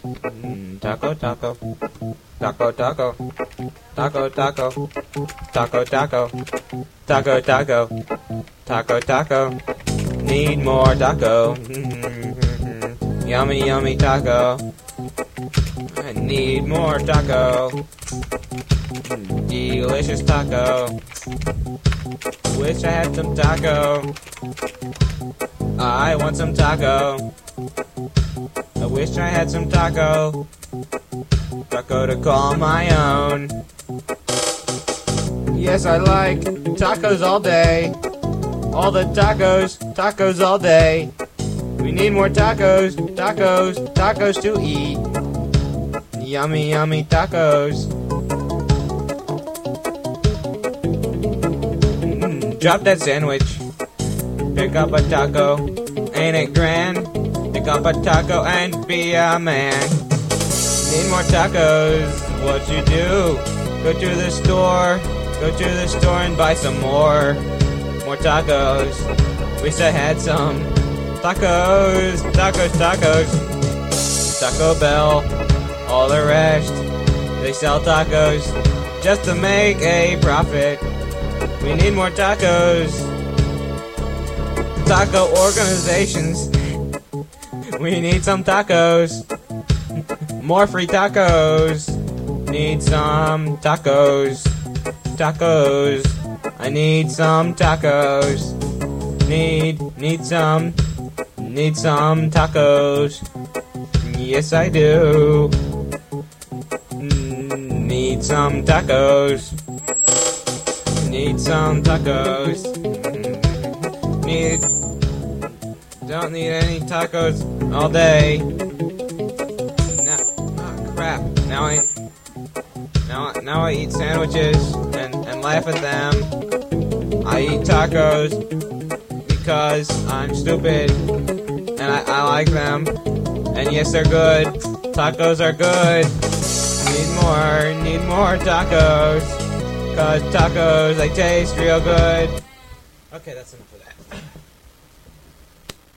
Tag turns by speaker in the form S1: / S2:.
S1: Taco, taco. Taco, taco. Taco, taco. Taco, taco. Taco, taco. Taco, taco. Need more taco. Yummy, yummy taco. I need more taco. Delicious taco. Wish I had some taco. I want some taco. I wish I had some taco. Taco to call my own. Yes, I like tacos all day. All the tacos, tacos all day. We need more tacos, tacos, tacos to eat. Yummy, yummy tacos. Drop that sandwich. Pick up a taco. Ain't it grand? Pick up a taco and be a man. Need more tacos. What you do? Go to the store. Go to the store and buy some more. More tacos. Wish I had some. Tacos, tacos, tacos. Taco Bell. All the rest. They sell tacos just to make a profit. We need more tacos. Taco organizations. We need some tacos. More free tacos. Need some tacos. Tacos. I need some tacos. Need some tacos. Yes, I do. Need some tacos. Need some tacos. Don't need any tacos all day. Crap. Now I eat sandwiches and laugh at them. I eat tacos because I'm stupid and I like them. And yes, they're good. Tacos are good. Need more tacos. Cause tacos, they taste real good. Okay, that's enough of that.